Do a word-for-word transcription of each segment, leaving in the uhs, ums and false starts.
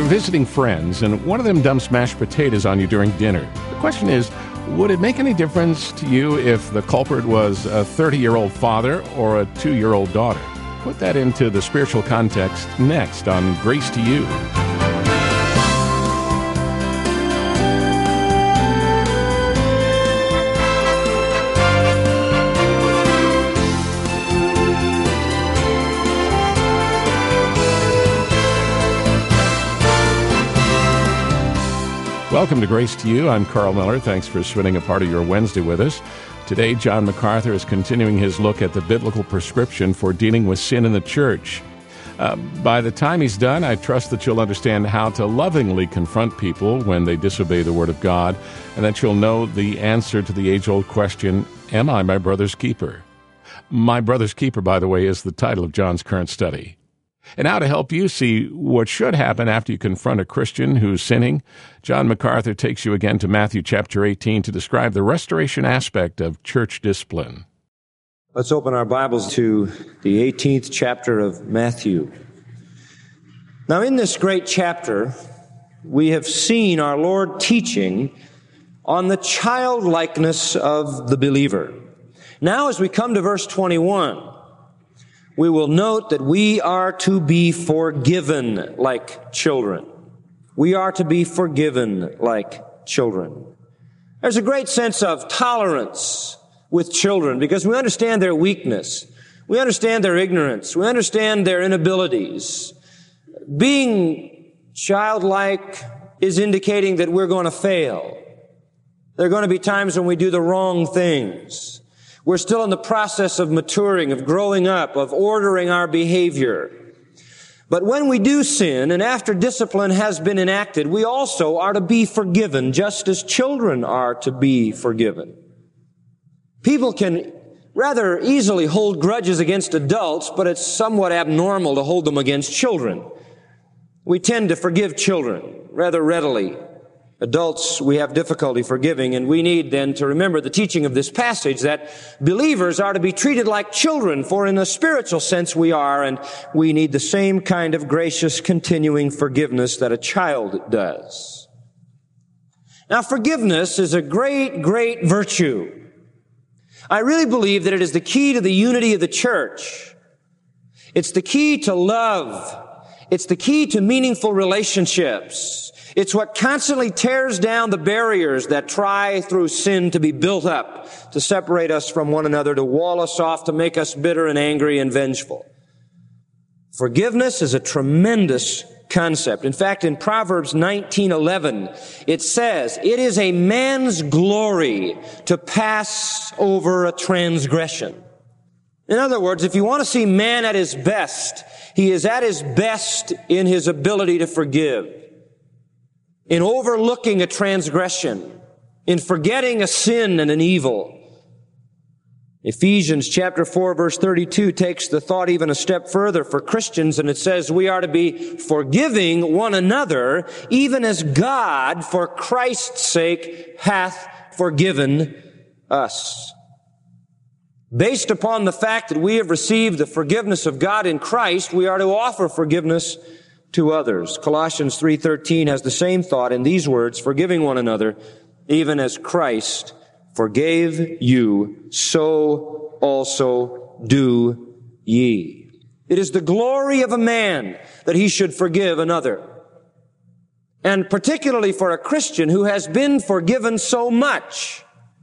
visiting friends, and one of them dumps mashed potatoes on you during dinner. The question is, would it make any difference to you if the culprit was a thirty-year-old father or a two-year-old daughter? Put that into the spiritual context next on Grace to You. Welcome to Grace to You. I'm Carl Miller. Thanks for spending a part of your Wednesday with us. Today, John MacArthur is continuing his look at the biblical prescription for dealing with sin in the church. Uh, by the time he's done, I trust that you'll understand how to lovingly confront people when they disobey the Word of God, and that you'll know the answer to the age-old question, am I my brother's keeper? My Brother's Keeper, by the way, is the title of John's current study. And now to help you see what should happen after you confront a Christian who's sinning, John MacArthur takes you again to Matthew chapter eighteen to describe the restoration aspect of church discipline. Let's open our Bibles to the eighteenth chapter of Matthew. Now, in this great chapter, we have seen our Lord teaching on the childlikeness of the believer. Now, as we come to verse twenty-one, we will note that we are to be forgiven like children. We are to be forgiven like children. There's a great sense of tolerance with children because we understand their weakness. We understand their ignorance. We understand their inabilities. Being childlike is indicating that we're going to fail. There are going to be times when we do the wrong things. We're still in the process of maturing, of growing up, of ordering our behavior. But when we do sin, and after discipline has been enacted, we also are to be forgiven, just as children are to be forgiven. People can rather easily hold grudges against adults, but it's somewhat abnormal to hold them against children. We tend to forgive children rather readily. Adults, we have difficulty forgiving, and we need then to remember the teaching of this passage that believers are to be treated like children, for in a spiritual sense we are, and we need the same kind of gracious, continuing forgiveness that a child does. Now, forgiveness is a great, great virtue. I really believe that it is the key to the unity of the church. It's the key to love. It's the key to meaningful relationships. It's what constantly tears down the barriers that try through sin to be built up, to separate us from one another, to wall us off, to make us bitter and angry and vengeful. Forgiveness is a tremendous concept. In fact, in Proverbs nineteen eleven, it says, "It is a man's glory to pass over a transgression." In other words, if you want to see man at his best, he is at his best in his ability to forgive. In overlooking a transgression, in forgetting a sin and an evil. Ephesians chapter four verse thirty-two takes the thought even a step further for Christians, and it says we are to be forgiving one another, even as God, for Christ's sake, hath forgiven us. Based upon the fact that we have received the forgiveness of God in Christ, we are to offer forgiveness to others. Colossians three thirteen has the same thought in these words, forgiving one another, even as Christ forgave you, so also do ye. It is the glory of a man that he should forgive another. And particularly for a Christian who has been forgiven so much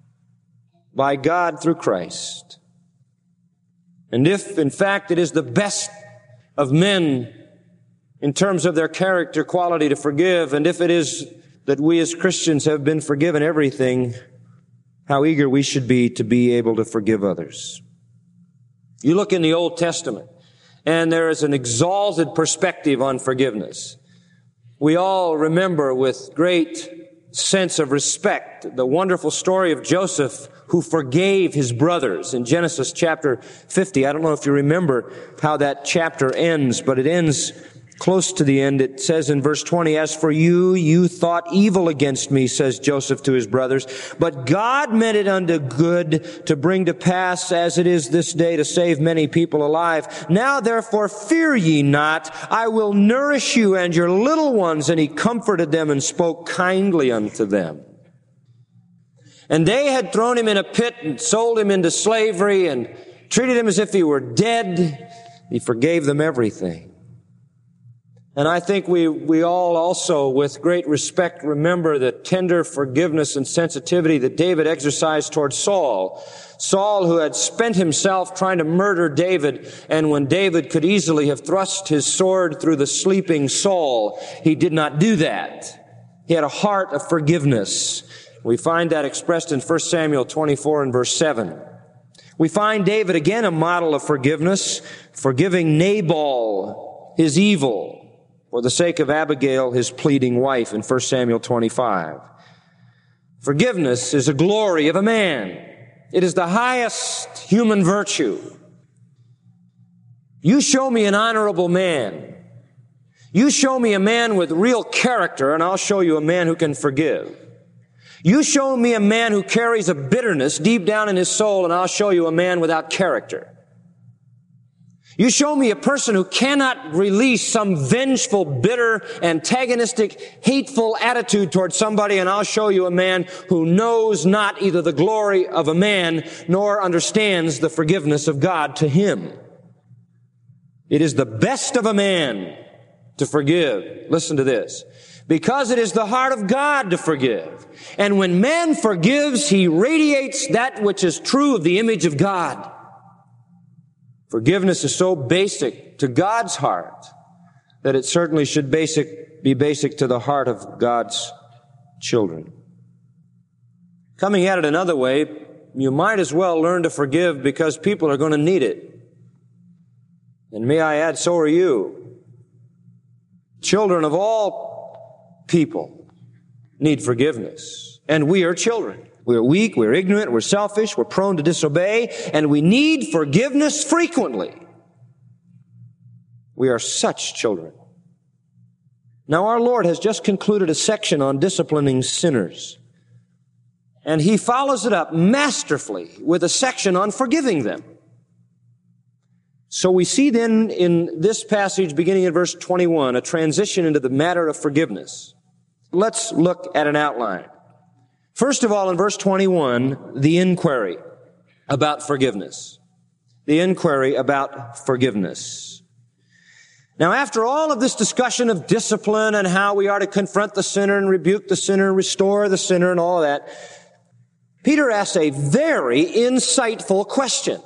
by God through Christ. And if, in fact, it is the best of men in terms of their character quality to forgive, and if it is that we as Christians have been forgiven everything, how eager we should be to be able to forgive others. You look in the Old Testament, and there is an exalted perspective on forgiveness. We all remember with great sense of respect the wonderful story of Joseph who forgave his brothers in Genesis chapter fifty. I don't know if you remember how that chapter ends, but it ends Close to the end, it says in verse twenty, "As for you, you thought evil against me," says Joseph to his brothers, "but God meant it unto good to bring to pass as it is this day to save many people alive. Now therefore fear ye not, I will nourish you and your little ones." And he comforted them and spoke kindly unto them. And they had thrown him in a pit and sold him into slavery and treated him as if he were dead. He forgave them everything. And I think we, we all also, with great respect, remember the tender forgiveness and sensitivity that David exercised towards Saul. Saul, who had spent himself trying to murder David, and when David could easily have thrust his sword through the sleeping Saul, he did not do that. He had a heart of forgiveness. We find that expressed in First Samuel twenty-four and verse seven. We find David again a model of forgiveness, forgiving Nabal his evil, for the sake of Abigail, his pleading wife, in First Samuel twenty-five. Forgiveness is a glory of a man. It is the highest human virtue. You show me an honorable man. You show me a man with real character, and I'll show you a man who can forgive. You show me a man who carries a bitterness deep down in his soul, and I'll show you a man without character. You show me a person who cannot release some vengeful, bitter, antagonistic, hateful attitude towards somebody, and I'll show you a man who knows not either the glory of a man nor understands the forgiveness of God to him. It is the best of a man to forgive. Listen to this. Because it is the heart of God to forgive. And when man forgives, he radiates that which is true of the image of God. Forgiveness is so basic to God's heart that it certainly should basic, be basic to the heart of God's children. Coming at it another way, you might as well learn to forgive because people are going to need it. And may I add, so are you. Children of all people need forgiveness. And we are children. We're weak, we're ignorant, we're selfish, we're prone to disobey, and we need forgiveness frequently. We are such children. Now, our Lord has just concluded a section on disciplining sinners, and He follows it up masterfully with a section on forgiving them. So we see then in this passage, beginning in verse twenty-one, a transition into the matter of forgiveness. Let's look at an outline. First of all, in verse twenty-one, the inquiry about forgiveness. The inquiry about forgiveness. Now, after all of this discussion of discipline and how we are to confront the sinner and rebuke the sinner and restore the sinner and all of that, Peter asks a very insightful question.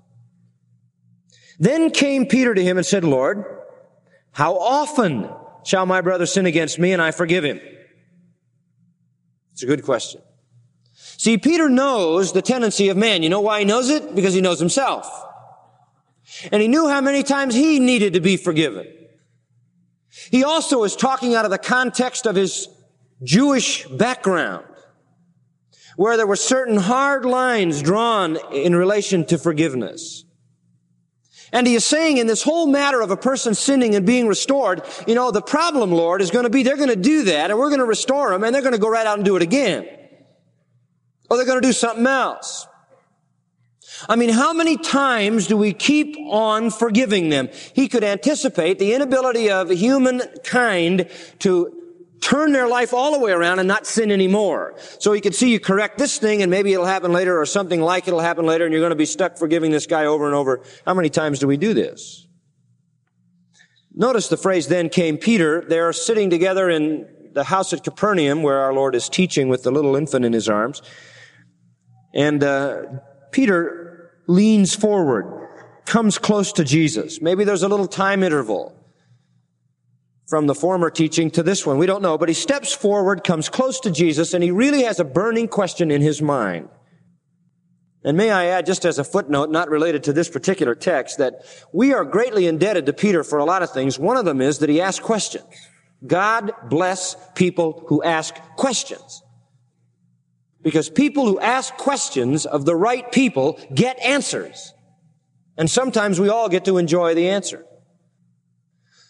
Then came Peter to him and said, "Lord, how often shall my brother sin against me and I forgive him?" It's a good question. See, Peter knows the tendency of man. You know why he knows it? Because he knows himself. And he knew how many times he needed to be forgiven. He also is talking out of the context of his Jewish background, where there were certain hard lines drawn in relation to forgiveness. And he is saying in this whole matter of a person sinning and being restored, you know, the problem, Lord, is going to be they're going to do that and we're going to restore them and they're going to go right out and do it again. Or they're going to do something else. I mean, how many times do we keep on forgiving them? He could anticipate the inability of humankind to turn their life all the way around and not sin anymore. So he could see you correct this thing and maybe it'll happen later or something like it'll happen later and you're going to be stuck forgiving this guy over and over. How many times do we do this? Notice the phrase, "Then came Peter." They're sitting together in the house at Capernaum where our Lord is teaching with the little infant in his arms. And uh, Peter leans forward, comes close to Jesus. Maybe there's a little time interval from the former teaching to this one. We don't know, but he steps forward, comes close to Jesus, and he really has a burning question in his mind. And may I add, just as a footnote, not related to this particular text, that we are greatly indebted to Peter for a lot of things. One of them is that he asks questions. God bless people who ask questions. Because people who ask questions of the right people get answers. And sometimes we all get to enjoy the answer.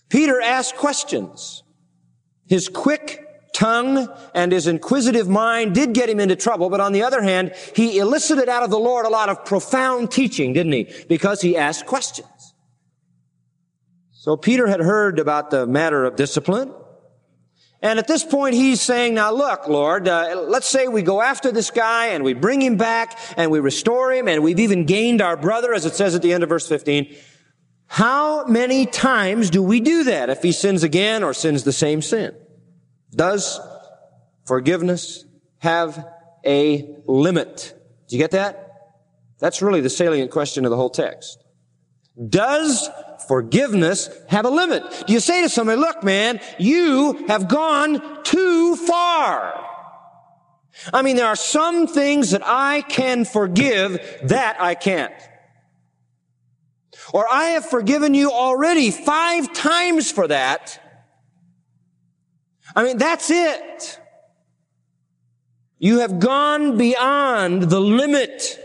Peter asked questions. His quick tongue and his inquisitive mind did get him into trouble, but on the other hand, he elicited out of the Lord a lot of profound teaching, didn't he? Because he asked questions. So Peter had heard about the matter of discipline. And at this point, he's saying, now look, Lord, uh, let's say we go after this guy and we bring him back and we restore him and we've even gained our brother, as it says at the end of verse fifteen. How many times do we do that if he sins again or sins the same sin? Does forgiveness have a limit? Do you get that? That's really the salient question of the whole text. Does forgiveness have a limit? Do you say to somebody, look, man, you have gone too far? I mean, there are some things that I can forgive that I can't. Or I have forgiven you already five times for that. I mean, that's it. You have gone beyond the limit.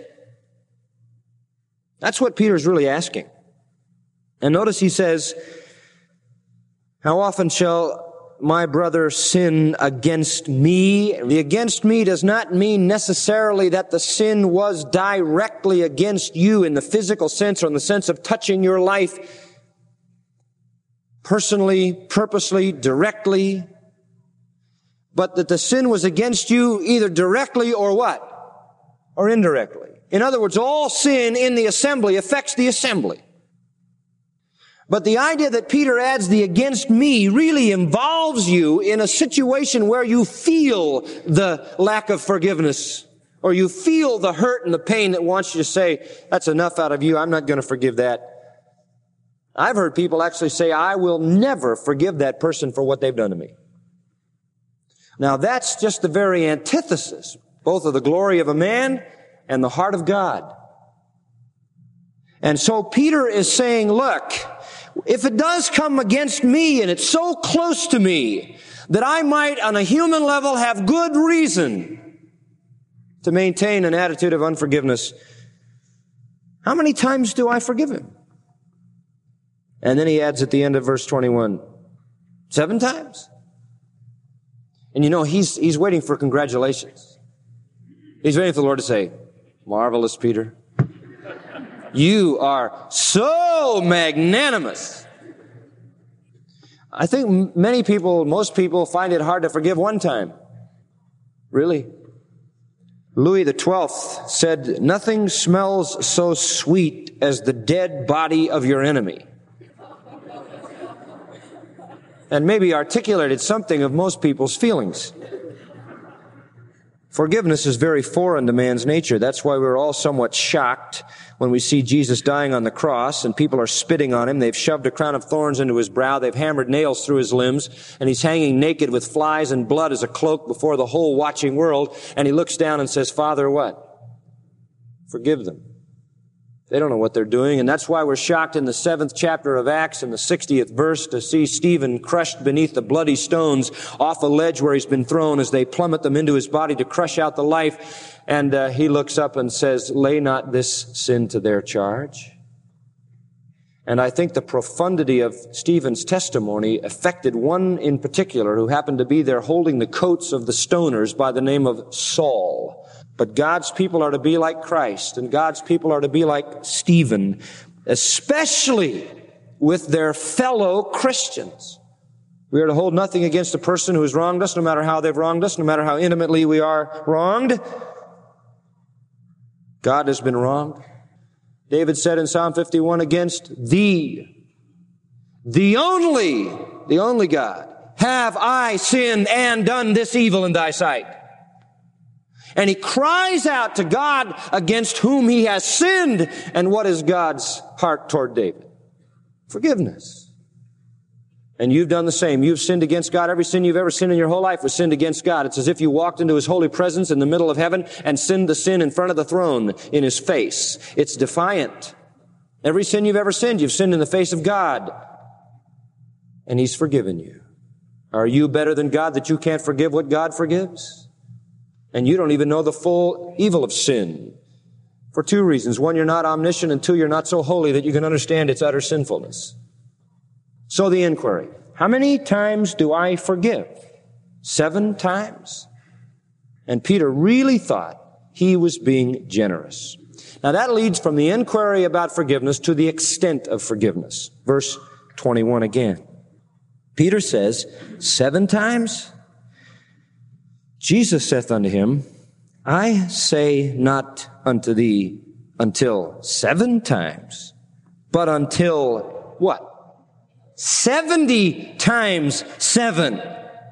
That's what Peter's really asking. And notice he says, how often shall my brother sin against me? The against me does not mean necessarily that the sin was directly against you in the physical sense or in the sense of touching your life personally, purposely, directly, but that the sin was against you either directly or what? Or indirectly. In other words, all sin in the assembly affects the assembly. But the idea that Peter adds the against me really involves you in a situation where you feel the lack of forgiveness, or you feel the hurt and the pain that wants you to say, that's enough out of you, I'm not going to forgive that. I've heard people actually say, I will never forgive that person for what they've done to me. Now that's just the very antithesis, both of the glory of a man and the heart of God. And so Peter is saying, look, if it does come against me and it's so close to me that I might on a human level have good reason to maintain an attitude of unforgiveness, how many times do I forgive him? And then he adds at the end of verse twenty-one, seven times. And you know, he's, he's waiting for congratulations. He's waiting for the Lord to say, marvelous, Peter. You are so magnanimous. I think many people, most people find it hard to forgive one time. Really. Louis the twelfth said, nothing smells so sweet as the dead body of your enemy. And maybe articulated something of most people's feelings. Forgiveness is very foreign to man's nature. That's why we're all somewhat shocked when we see Jesus dying on the cross and people are spitting on him. They've shoved a crown of thorns into his brow. They've hammered nails through his limbs. And he's hanging naked with flies and blood as a cloak before the whole watching world. And he looks down and says, Father, what? Forgive them. They don't know what they're doing. And that's why we're shocked in the seventh chapter of Acts in the sixtieth verse to see Stephen crushed beneath the bloody stones off a ledge where he's been thrown as they plummet them into his body to crush out the life. And uh, he looks up and says, lay not this sin to their charge. And I think the profundity of Stephen's testimony affected one in particular who happened to be there holding the coats of the stoners by the name of Saul. But God's people are to be like Christ, and God's people are to be like Stephen, especially with their fellow Christians. We are to hold nothing against a person who has wronged us, no matter how they've wronged us, no matter how intimately we are wronged. God has been wronged. David said in Psalm fifty-one, against thee, the only, the only God, have I sinned and done this evil in thy sight. And he cries out to God against whom he has sinned. And what is God's heart toward David? Forgiveness. And you've done the same. You've sinned against God. Every sin you've ever sinned in your whole life was sinned against God. It's as if you walked into his holy presence in the middle of heaven and sinned the sin in front of the throne in his face. It's defiant. Every sin you've ever sinned, you've sinned in the face of God. And he's forgiven you. Are you better than God that you can't forgive what God forgives? And you don't even know the full evil of sin. For two reasons. One, you're not omniscient, and two, you're not so holy that you can understand its utter sinfulness. So the inquiry, how many times do I forgive? Seven times? And Peter really thought he was being generous. Now that leads from the inquiry about forgiveness to the extent of forgiveness. Verse twenty-one again. Peter says, seven times? Jesus saith unto him, I say not unto thee until seven times, but until what? Seventy times seven.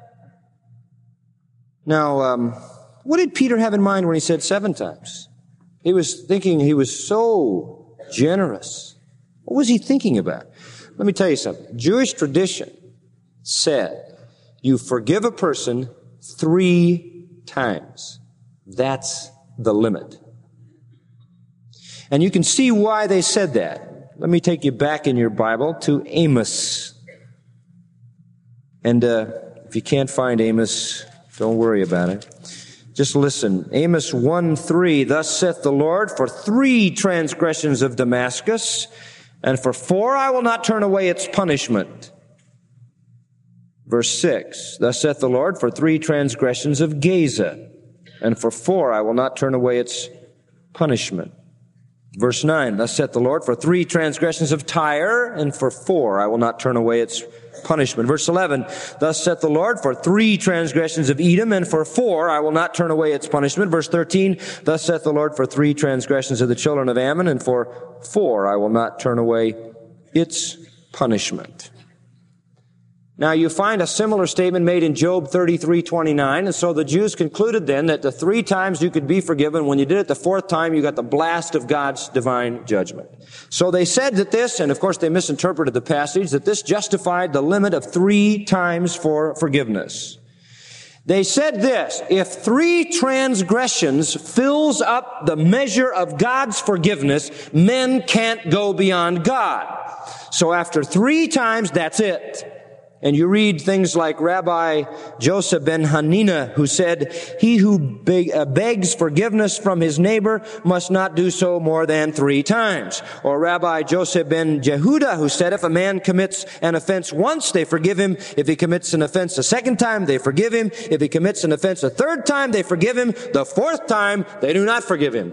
Now, um, what did Peter have in mind when he said seven times? He was thinking he was so generous. What was he thinking about? Let me tell you something. Jewish tradition said you forgive a person three times. That's the limit. And you can see why they said that. Let me take you back in your Bible to Amos. And uh, if you can't find Amos, don't worry about it. Just listen. Amos one three, thus saith the Lord, for three transgressions of Damascus, and for four I will not turn away its punishment. Verse six, thus saith the Lord, for three transgressions of Gaza, and for four I will not turn away its punishment. Verse nine, thus saith the Lord, for three transgressions of Tyre, and for four I will not turn away its punishment. Verse eleven, thus saith the Lord, for three transgressions of Edom, and for four I will not turn away its punishment. Verse thirteen, thus saith the Lord, for three transgressions of the children of Ammon, and for four I will not turn away its punishment. Now you find a similar statement made in Job thirty-three twenty-nine, and so the Jews concluded then that the three times you could be forgiven, when you did it the fourth time, you got the blast of God's divine judgment. So they said that this, and of course they misinterpreted the passage, that this justified the limit of three times for forgiveness. They said this, if three transgressions fills up the measure of God's forgiveness, men can't go beyond God. So after three times, that's it. And you read things like Rabbi Joseph ben Hanina, who said, he who beg, uh, begs forgiveness from his neighbor must not do so more than three times. Or Rabbi Joseph ben Jehuda, who said, if a man commits an offense once, they forgive him. If he commits an offense a second time, they forgive him. If he commits an offense a third time, they forgive him. The fourth time, they do not forgive him.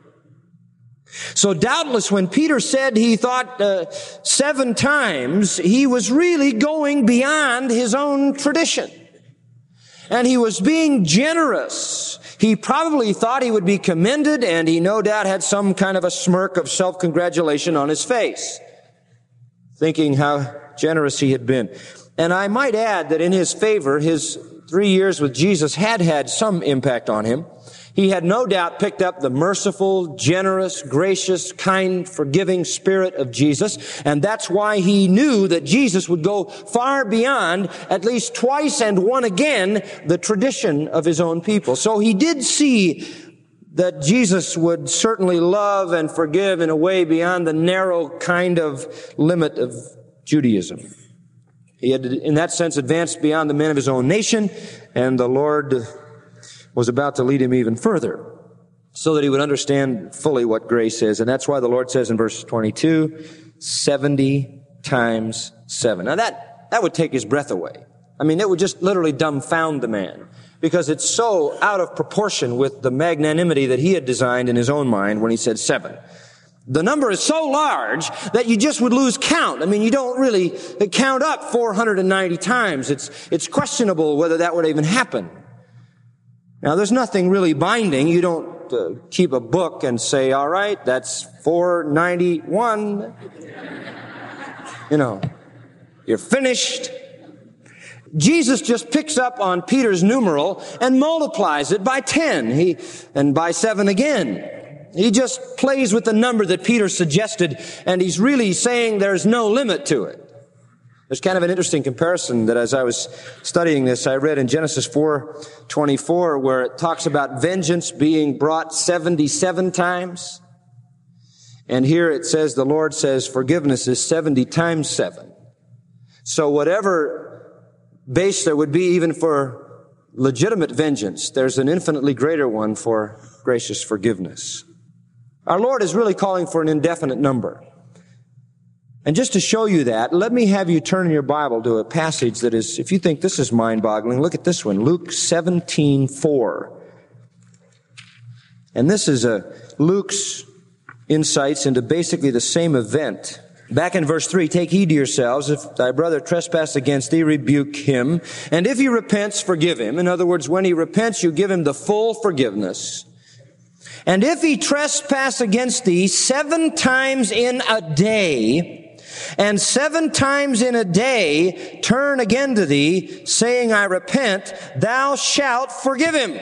So doubtless when Peter said he thought uh, seven times, he was really going beyond his own tradition. And he was being generous. He probably thought he would be commended, and he no doubt had some kind of a smirk of self-congratulation on his face, thinking how generous he had been. And I might add that in his favor, his three years with Jesus had had some impact on him. He had no doubt picked up the merciful, generous, gracious, kind, forgiving spirit of Jesus, and that's why he knew that Jesus would go far beyond, at least twice and one again, the tradition of his own people. So he did see that Jesus would certainly love and forgive in a way beyond the narrow kind of limit of Judaism. He had, in that sense, advanced beyond the men of his own nation, and the Lord was about to lead him even further so that he would understand fully what grace is. And that's why the Lord says in verse twenty-two, seventy times seven. Now that, that would take his breath away. I mean, it would just literally dumbfound the man, because it's so out of proportion with the magnanimity that he had designed in his own mind when he said seven. The number is so large that you just would lose count. I mean, you don't really count up four hundred ninety times. It's, it's questionable whether that would even happen. Now, there's nothing really binding. You don't uh, keep a book and say, all right, that's four ninety-one. You know, you're finished. Jesus just picks up on Peter's numeral and multiplies it by ten, he, and by seven again. He just plays with the number that Peter suggested, and he's really saying there's no limit to it. There's kind of an interesting comparison that as I was studying this, I read in Genesis four twenty-four, where it talks about vengeance being brought seventy-seven times. And here it says, the Lord says forgiveness is seventy times seven. So whatever base there would be even for legitimate vengeance, there's an infinitely greater one for gracious forgiveness. Our Lord is really calling for an indefinite number. And just to show you that, let me have you turn in your Bible to a passage that is, if you think this is mind-boggling, look at this one, Luke seventeen four. And this is a Luke's insights into basically the same event. Back in verse three, take heed to yourselves. If thy brother trespass against thee, rebuke him. And if he repents, forgive him. In other words, when he repents, you give him the full forgiveness. And if he trespass against thee seven times in a day, and seven times in a day turn again to thee, saying, I repent, thou shalt forgive him.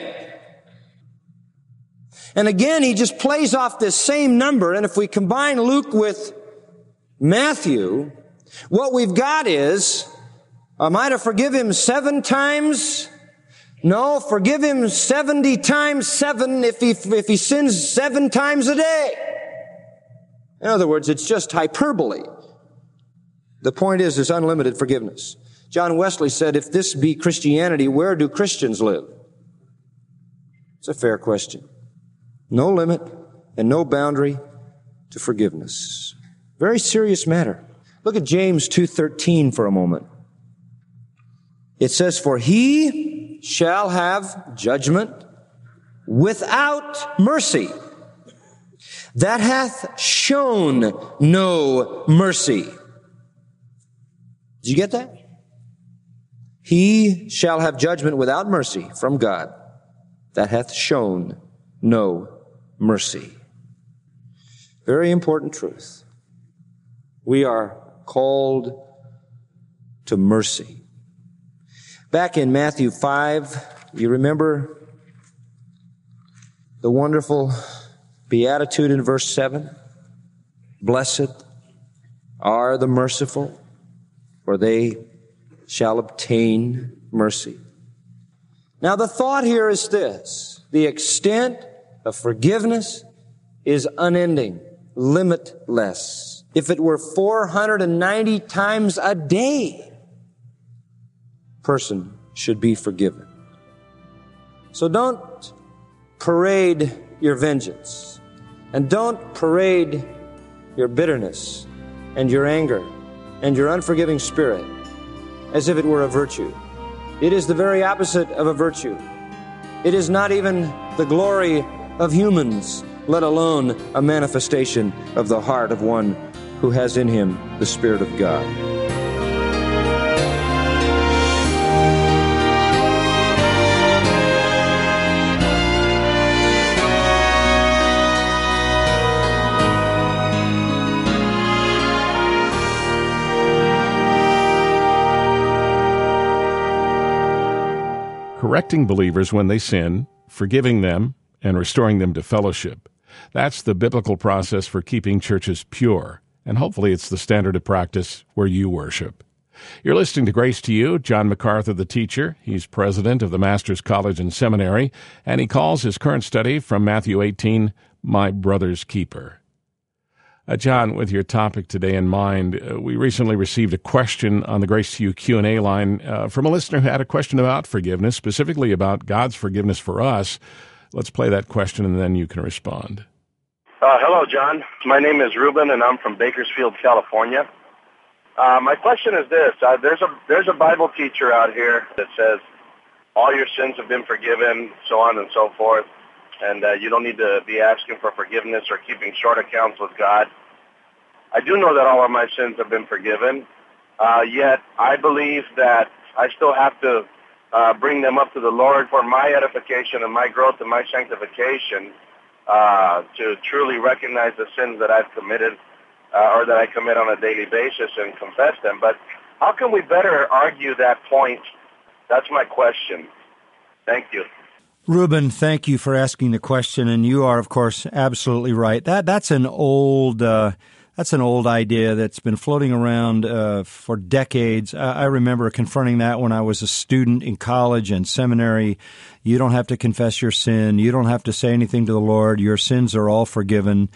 And again, he just plays off this same number. And if we combine Luke with Matthew, what we've got is, am I to forgive him seven times? No, forgive him seventy times seven if he, if he sins seven times a day. In other words, it's just hyperbole. The point is, there's unlimited forgiveness. John Wesley said, if this be Christianity, where do Christians live? It's a fair question. No limit and no boundary to forgiveness. Very serious matter. Look at James two thirteen for a moment. It says, for he shall have judgment without mercy, that hath shown no mercy. Did you get that? He shall have judgment without mercy from God, that hath shown no mercy. Very important truth. We are called to mercy. Back in Matthew five, you remember the wonderful beatitude in verse seven? Blessed are the merciful, for they shall obtain mercy. Now the thought here is this: the extent of forgiveness is unending, limitless. If it were four hundred ninety times a day, person should be forgiven. So don't parade your vengeance, and don't parade your bitterness and your anger and your unforgiving spirit as if it were a virtue. It is the very opposite of a virtue. It is not even the glory of humans, let alone a manifestation of the heart of one who has in him the Spirit of God. Correcting believers when they sin, forgiving them, and restoring them to fellowship. That's the biblical process for keeping churches pure. And hopefully it's the standard of practice where you worship. You're listening to Grace to You. John MacArthur, the teacher. He's president of the Master's College and Seminary, and he calls his current study from Matthew eighteen, My Brother's Keeper. Uh, John, with your topic today in mind, uh, we recently received a question on the Grace to You Q and A line uh, from a listener who had a question about forgiveness, specifically about God's forgiveness for us. Let's play that question, and then you can respond. Uh, hello, John. My name is Ruben, and I'm from Bakersfield, California. Uh, my question is this. Uh, there's a there's a Bible teacher out here that says all your sins have been forgiven, so on and so forth, and uh, you don't need to be asking for forgiveness or keeping short accounts with God. I do know that all of my sins have been forgiven, uh, yet I believe that I still have to uh, bring them up to the Lord for my edification and my growth and my sanctification. Uh, to truly recognize the sins that I've committed uh, or that I commit on a daily basis and confess them. But how can we better argue that point? That's my question. Thank you. Ruben, thank you for asking the question, and you are, of course, absolutely right. That that's an old uh, that's an old idea that's been floating around uh, for decades. I, I remember confronting that when I was a student in college and seminary. You don't have to confess your sin. You don't have to say anything to the Lord. Your sins are all forgiven.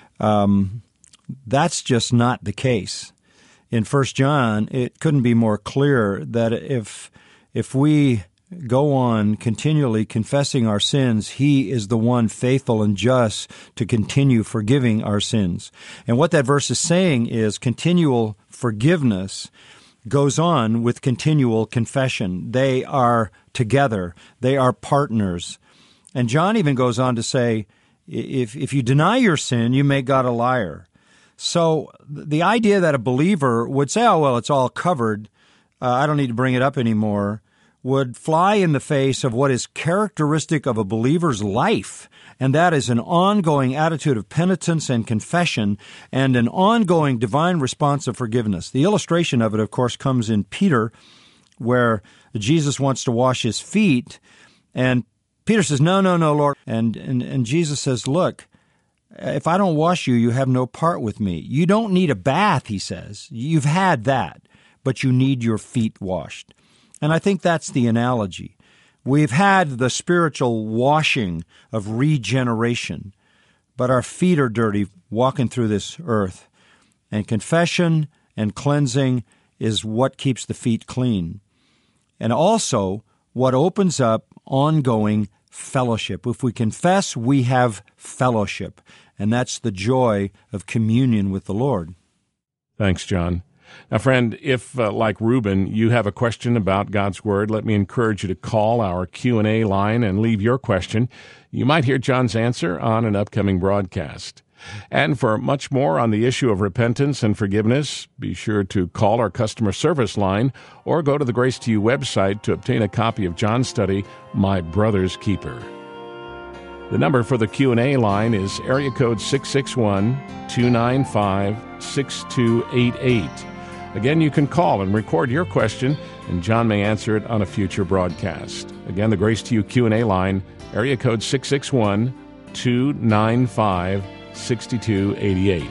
Um, that's just not the case. In First John, it couldn't be more clear that if if we go on continually confessing our sins, He is the one faithful and just to continue forgiving our sins. And what that verse is saying is continual forgiveness goes on with continual confession. They are together. They are partners. And John even goes on to say, if if you deny your sin, you make God a liar. So the idea that a believer would say, oh, well, it's all covered, uh, I don't need to bring it up anymore, would fly in the face of what is characteristic of a believer's life, and that is an ongoing attitude of penitence and confession and an ongoing divine response of forgiveness. The illustration of it, of course, comes in Peter, where Jesus wants to wash his feet, and Peter says, no, no, no, Lord. And, and, and Jesus says, look, if I don't wash you, you have no part with me. You don't need a bath, he says. You've had that, but you need your feet washed. And I think that's the analogy. We've had the spiritual washing of regeneration, but our feet are dirty walking through this earth. And confession and cleansing is what keeps the feet clean. And also what opens up ongoing fellowship. If we confess, we have fellowship, and that's the joy of communion with the Lord. Thanks, John. Now, friend, if, uh, like Reuben, you have a question about God's Word, let me encourage you to call our Q and A line and leave your question. You might hear John's answer on an upcoming broadcast. And for much more on the issue of repentance and forgiveness, be sure to call our customer service line or go to the Grace to You website to obtain a copy of John's study, My Brother's Keeper. The number for the Q and A line is area code six six one, two nine five, six two eight eight. Again, you can call and record your question, and John may answer it on a future broadcast. Again, the Grace to You Q and A line, area code six six one, two nine five, six two eight eight.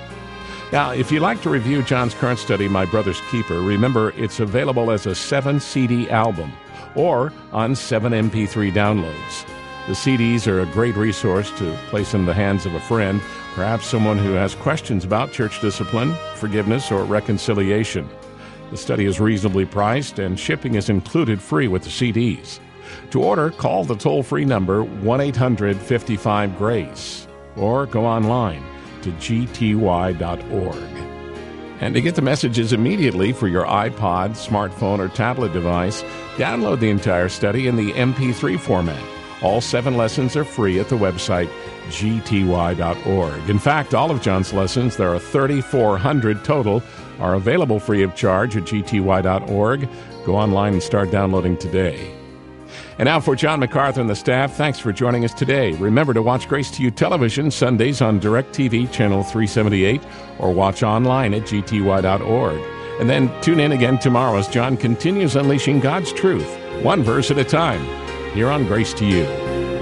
Now, if you'd like to review John's current study, My Brother's Keeper, remember it's available as a seven C D album or on seven M P three downloads. The C Ds are a great resource to place in the hands of a friend, perhaps someone who has questions about church discipline, forgiveness, or reconciliation. The study is reasonably priced, and shipping is included free with the C Ds. To order, call the toll-free number one eight hundred, five five, GRACE or go online to g t y dot org. And to get the messages immediately for your iPod, smartphone, or tablet device, download the entire study in the M P three format. All seven lessons are free at the website g t y dot org. In fact, all of John's lessons, there are thirty-four hundred total, are available free of charge at g t y dot org. Go online and start downloading today. And now for John MacArthur and the staff, thanks for joining us today. Remember to watch Grace to You Television Sundays on DirecTV Channel three seventy-eight or watch online at g t y dot org. And then tune in again tomorrow as John continues unleashing God's truth, one verse at a time, here on Grace to You.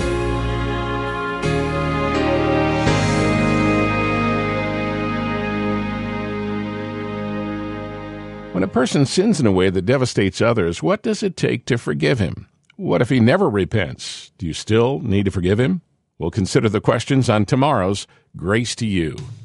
When a person sins in a way that devastates others, what does it take to forgive him? What if he never repents? Do you still need to forgive him? We'll consider the questions on tomorrow's Grace to You.